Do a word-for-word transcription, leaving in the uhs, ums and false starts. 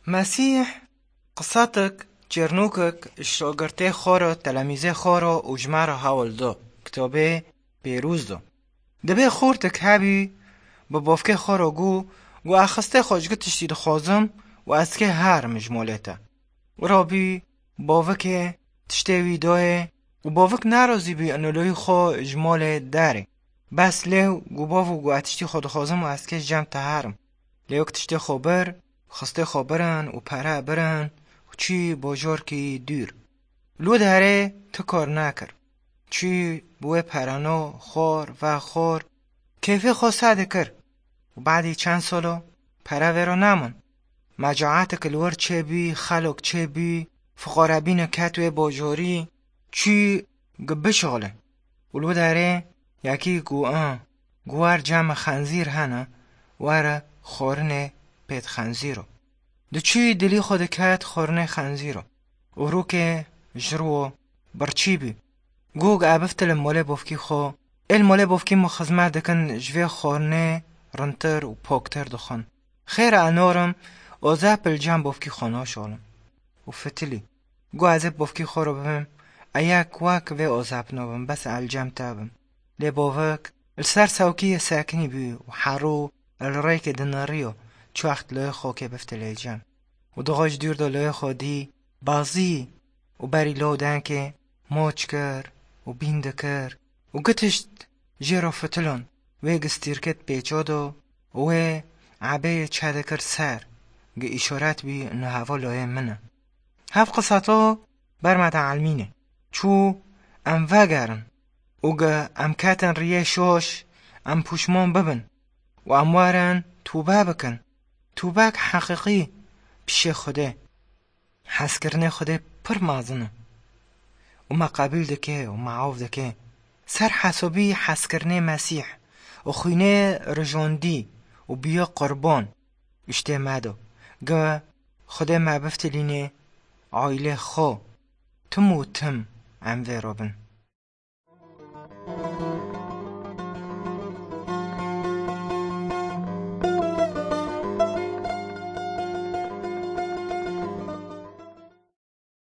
مسیح قصتك جرنوكك الشاگرته خورا تلاميذه خورا و جمعه هاول دا کتابه پیروز دا دبه خورتك هبی با بافکه خورا گو گو اخسته خوشگه تشتید خوازم و از که هر مجمولیتا و رابی باوک تشتوی داه و باوک نرازی بی انولوی خو اجمال داره بس لیو گو باو گو اتشتی خود خوازم و از که جمع تهرم لیو تشتی خوبر خسته خبرن و پره برن و چی باجار کی دور لو داره تو کار نکر چی بوه پرنو خور و خور کیفی خواسته کر و بعدی چند سالو پره ورو نمون مجاعت کلور چه بی خلق چه بی فقاربین کتوی باجاری چی گبه شغله و لو داره یکی گو آن گوار جمع خنزیر هنه وره خورنه پیت خنزیرو دو چی دلی خود کت خورنه خنزیرو و رو که جرو برچی بی گوگ عبفت الماله بافکی خو الماله بافکی مخزمه دکن جوی خورنه رنتر و پاکتر دخون خیر انارم آزه پل بافکی خانه شالم و فتلی گو عزب بافکی خورو ببیم ایک وک و آزه بنابم بس الجم تابم لی باوک السر سوکی ساکنی بی و حرو الریک دناریو چو وقت لای خوکه بفتلی جم و دغاج دور دا لای خودی بازی و بری لودن که موچ کر و بیند کر و گتشت جیرو فتلون و گستیرکت پیچادو و عبه چهده کر سر گه اشارت بی انه هوا لای منه هف قصتو برمت علمینه چو ام وگرن و گه ام کتن ریه شوش ام پوشمان ببن و ام وارن توبه بکن توبه حقیقی پیش خوده حس کرنه خوده پر مازنه و ما قبیل دکه و معاف دکه سر حسابی حس کرنه مسیح و خوینه رجاندی و بیا قربان اشته مدو گه خوده ما بفتلینه عایله خو تم و تم ام وی رابن